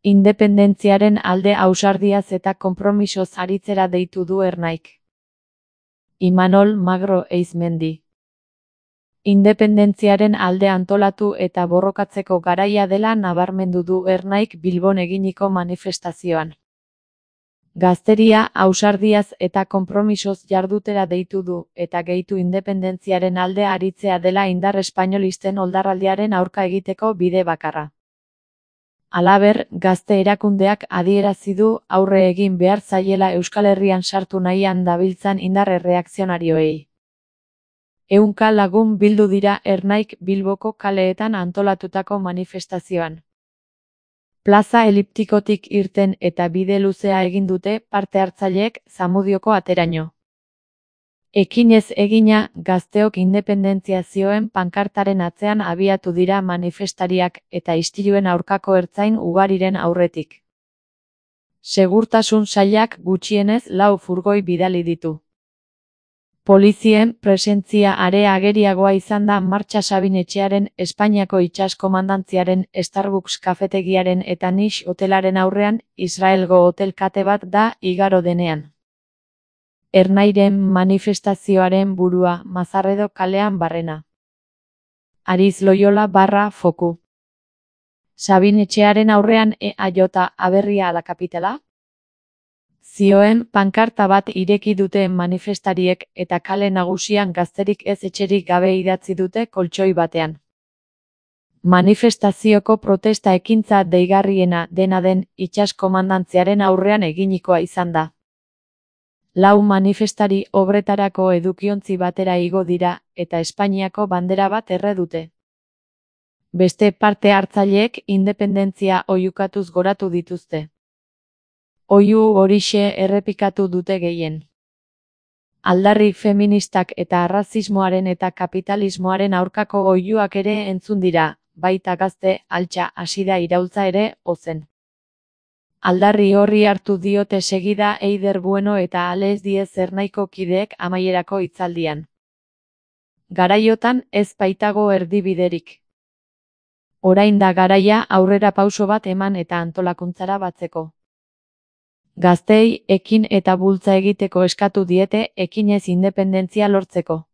Independentziaren alde ausardiaz eta konpromisoz aritzera deitu du Ernaik. Imanol Magro Eizmendi. Independentziaren alde antolatu eta borrokatzeko garaia dela nabarmendu du Ernaik Bilbon eginiko manifestazioan. Gazteria ausardiaz eta konpromisoz jardutera deitu du, eta gehitu independentziaren alde aritzea dela indar espainolisten oldarraldiaren aurka egiteko bide bakarra. Halaber, gazte erakundeak adierazi du aurre egin behar zaiela Euskal Herrian sartu nahian dabiltzan indar erreakzionarioei. 100 lagun bildu dira Ernaik Bilboko kaleetan antolatutako manifestazioan. Plaza eliptikotik irten eta bide luzea egin dute parte hartzaileek Zamudioko ateraino. Ekinez egina, gazteok independentzia zioen pankartaren atzean abiatu dira manifestariak eta istiluen aurkako ertzain ugariren aurretik. Segurtasun sailak gutxienez 4 furgoi bidali ditu. Polizien presentzia are ageriagoa izan da Martxa Sabinetxearen, Espainiako itsas komandantziaren, Starbucks kafetegiaren eta Nish hotelaren aurrean, Israelgo hotel kate bat da igaro denean. Ernairen manifestazioaren burua Mazarredo kalean barrena. Ariz Loyola / Foku. Sabinetxearen aurrean EAJ aberria ala kapitala? Zioen pankarta bat ireki dute manifestariek eta kale nagusian gazterik ez etxerik gabe idatzi dute koltxoi batean. Manifestazioko protesta ekintza deigarriena dena den itsas komandantziaren aurrean eginikoa izan da. 4 manifestari obretarako edukiontzi batera igo dira eta Espainiako bandera bat erre dute. Beste parte hartzaileek independentzia oihukatuz goratu dituzte. Oihu horixe errepikatu dute gehien. Aldarri feministak eta arrazismoaren eta kapitalismoaren aurkako oihuak ere entzun dira, baita gazte altxa hasi da iraultza ere ozen. Aldarri horri hartu diote segida Eider Bueno eta Alex Diez Ernaiko kideek amaierako hitzaldian. Garaiotan ez baitago erdibiderik. Orain da garaia aurrera pauso bat eman eta antolakuntzara batzeko. Gazteei ekin eta bultza egiteko eskatu diete ekinez independentzia lortzeko.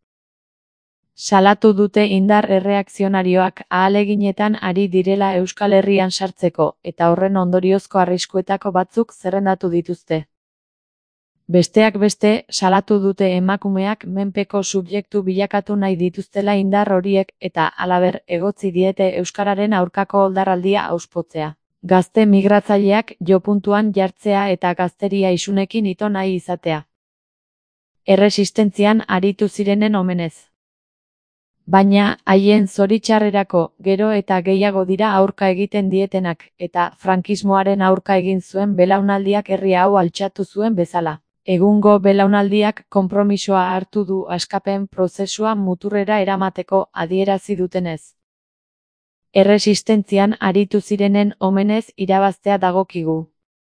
Salatu dute indar erreakzionarioak ahaleginetan ari direla Euskal Herrian sartzeko eta horren ondoriozko arriskuetako batzuk zerrendatu dituzte. Besteak beste, salatu dute emakumeak menpeko subjektu bilakatu nahi dituztela indar horiek eta halaber egotzi diete euskararen aurkako oldarraldia auspotzea. Gazte migratzaileak jopuntuan jartzea eta gazteria isunekin ito nahi izatea. Erresistentzian aritu zirenen omenez. Baina, haien zoritxarrerako, gero eta gehiago dira aurka egiten dietenak, eta frankismoaren aurka egin zuen belaunaldiak herri hau altxatu zuen bezala. Egungo belaunaldiak konpromisoa hartu du askapen prozesua muturrera eramateko adierazi dutenez. Erresistentzian aritu zirenen omenez irabaztea dagokigu.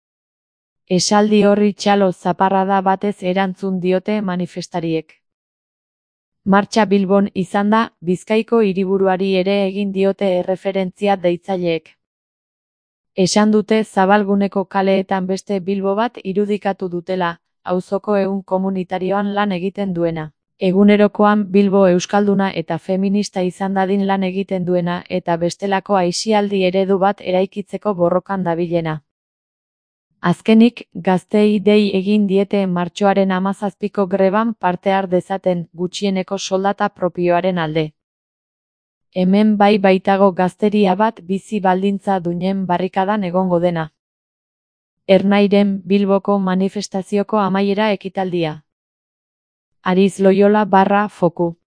Esaldi horri txalo zaparrada batez erantzun diote manifestariek. Martxa Bilbon izan da, Bizkaiko hiriburuari ere egin diote erreferentzia deitzaileek. Esan dute Zabalguneko kaleetan beste Bilbo bat irudikatu dutela, auzoko ehun komunitarioan lan egiten duena. Egunerokoan Bilbo euskalduna eta feminista izan dadin lan egiten duena eta bestelako aisialdi eredu bat eraikitzeko borrokan dabilena. Azkenik, gazteei dei egin diete martxoaren 17ko greban parte har dezaten gutxieneko soldata propioaren alde. Hemen bai baitago gazteria bat bizi baldintza duinen barrikadan egongo dena. Ernairen Bilboko manifestazioko amaiera ekitaldia. Ariz Loyola / Foku.